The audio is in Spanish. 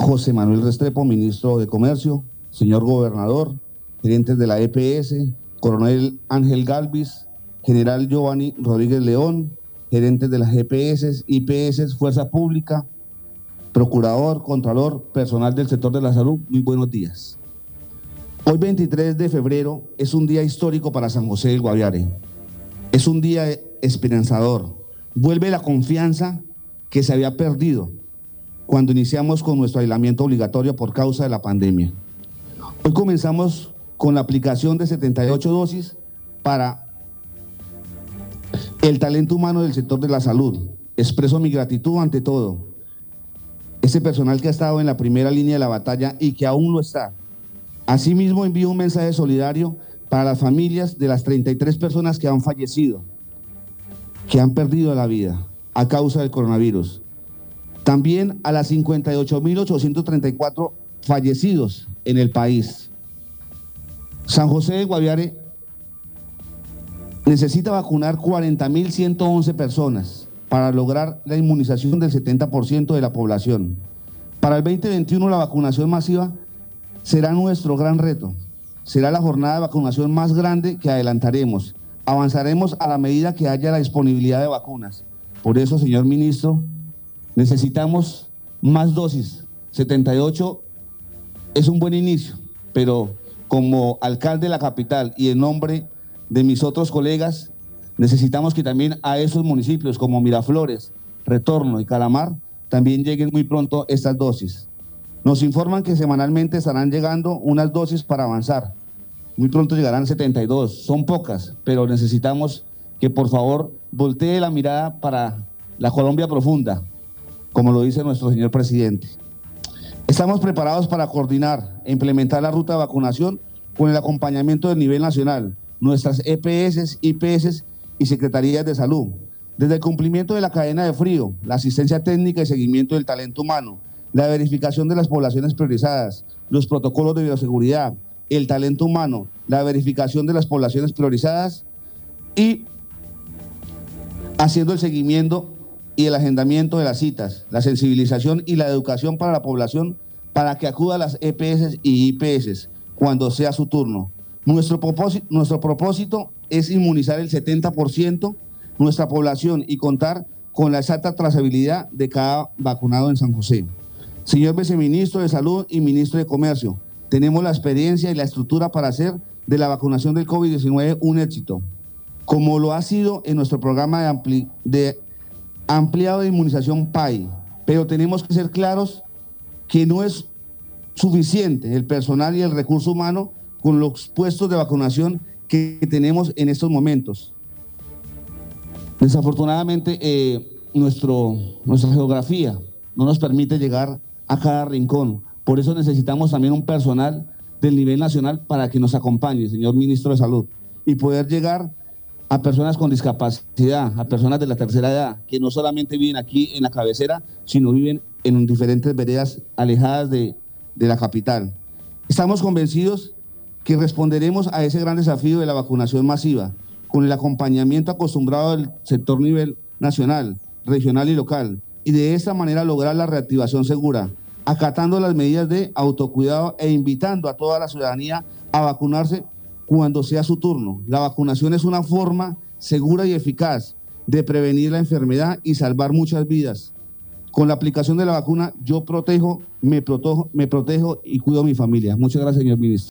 José Manuel Restrepo, ministro de Comercio, señor gobernador, gerentes de la EPS, coronel Ángel Galvis, general Giovanni Rodríguez León, gerentes de las EPS, IPS, Fuerza Pública, procurador, contralor, personal del sector de la salud, muy buenos días. Hoy 23 de febrero es un día histórico para San José del Guaviare. Es un día esperanzador. Vuelve la confianza que se había perdido cuando iniciamos con nuestro aislamiento obligatorio por causa de la pandemia. Hoy comenzamos con la aplicación de 78 dosis para el talento humano del sector de la salud. Expreso mi gratitud ante todo. Ese personal que ha estado en la primera línea de la batalla y que aún lo está. Asimismo, envío un mensaje solidario para las familias de las 33 personas que han fallecido, que han perdido la vida a causa del coronavirus. También a las 58.834 fallecidos en el país. San José de Guaviare necesita vacunar 40.111 personas para lograr la inmunización del 70% de la población. Para el 2021 la vacunación masiva será nuestro gran reto. Será la jornada de vacunación más grande que adelantaremos. Avanzaremos a la medida que haya la disponibilidad de vacunas. Por eso, señor ministro, necesitamos más dosis. 78 es un buen inicio, pero como alcalde de la capital y en nombre de mis otros colegas, necesitamos que también a esos municipios como Miraflores, Retorno y Calamar también lleguen muy pronto estas dosis. Nos informan que semanalmente estarán llegando unas dosis para avanzar. Muy pronto llegarán 72, son pocas, pero necesitamos que por favor voltee la mirada para la Colombia profunda, como lo dice nuestro señor presidente. Estamos preparados para coordinar e implementar la ruta de vacunación con el acompañamiento del nivel nacional, nuestras EPS, IPS y Secretarías de Salud. Desde el cumplimiento de la cadena de frío, la asistencia técnica y seguimiento del talento humano, la verificación de las poblaciones priorizadas, los protocolos de bioseguridad, el talento humano, la verificación de las poblaciones priorizadas y haciendo el seguimiento y el agendamiento de las citas, la sensibilización y la educación para la población para que acuda a las EPS y IPS cuando sea su turno. Nuestro propósito es inmunizar el 70% nuestra población y contar con la exacta trazabilidad de cada vacunado en San José. Señor viceministro de Salud y ministro de Comercio, tenemos la experiencia y la estructura para hacer de la vacunación del COVID-19 un éxito, como lo ha sido en nuestro programa de ampliado de inmunización PAI, pero tenemos que ser claros que no es suficiente el personal y el recurso humano con los puestos de vacunación que tenemos en estos momentos. Desafortunadamente, nuestra geografía no nos permite llegar a cada rincón. Por eso necesitamos también un personal del nivel nacional para que nos acompañe, señor ministro de Salud, y poder llegar a personas con discapacidad, a personas de la tercera edad, que no solamente viven aquí en la cabecera, sino viven en diferentes veredas alejadas de la capital. Estamos convencidos que responderemos a ese gran desafío de la vacunación masiva, con el acompañamiento acostumbrado del sector nivel nacional, regional y local, y de esta manera lograr la reactivación segura, acatando las medidas de autocuidado e invitando a toda la ciudadanía a vacunarse cuando sea su turno. La vacunación es una forma segura y eficaz de prevenir la enfermedad y salvar muchas vidas. Con la aplicación de la vacuna, yo me protejo y cuido a mi familia. Muchas gracias, señor ministro.